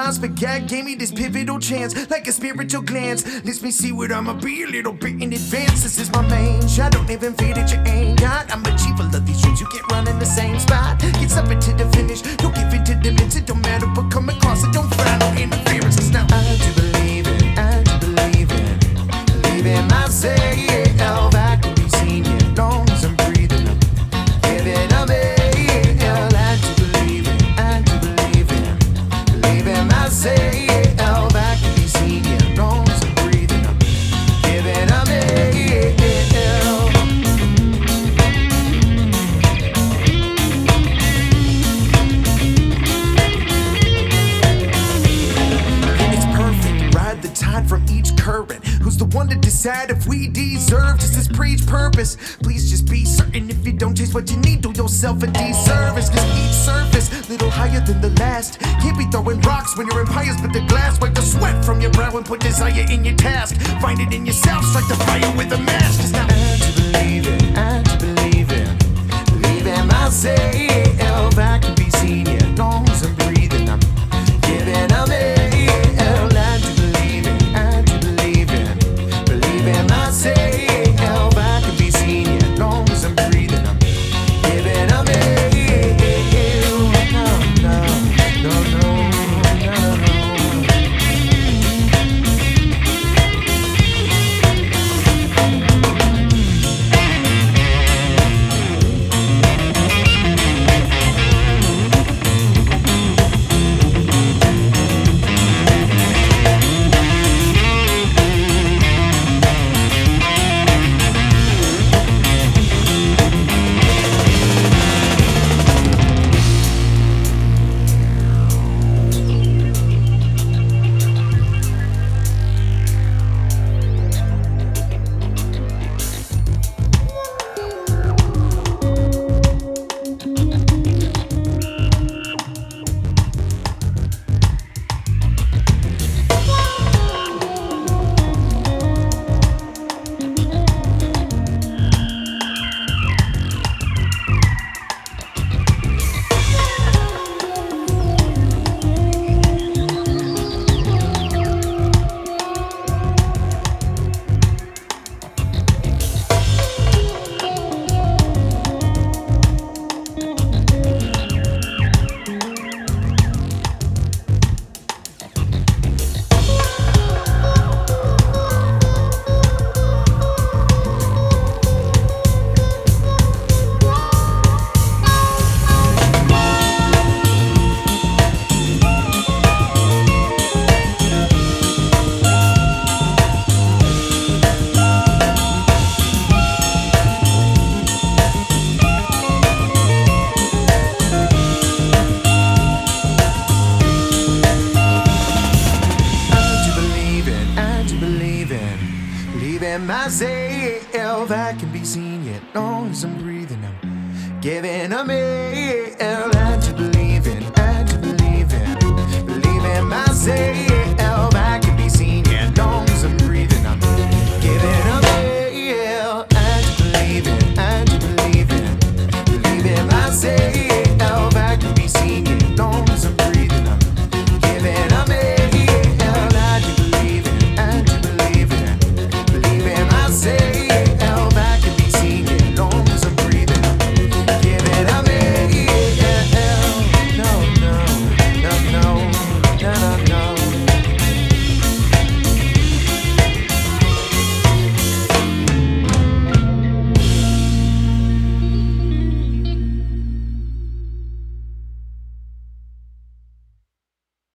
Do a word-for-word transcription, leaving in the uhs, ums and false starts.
lines, but God gave me this pivotal chance, like a spiritual glance. Lets me see what I'ma be a little bit in advance. This is my main shot, don't even fear that you ain't got. I'm a chief of these dreams, you can't run in the same spot. Get something to the finish, don't give in to the limits. It don't matter what come across it, don't find no interference. Cause now I do believe it, I do believe it. Believe in myself, I can be seen yet long as I'm breathing. I'm giving up it. Myself, I can be seen here, long as I'm breathing. I'm giving up it. It's perfect, ride the tide from each current. Who's the one to decide if we deserve just this preach purpose? Please just be certain if you don't chase what you need, do yourself a disservice. Cause each surface, little higher than the last. Can't be throwing rocks when you're in pious, but the glass. Wipe the sweat from your brow and put desire in your task. Find it in yourself, strike the fire with a match. Cause now I do believe it, I do believe it. Believe in myself, I can be seen yet long as I'm breathing. I'm giving up it. I do believe it, I do believe it. Believe in myself, I can be seen yet long as I'm breathing. I'm giving up it. Myself, I can be seen yet long as I'm breathing. I'm giving up it. I do believe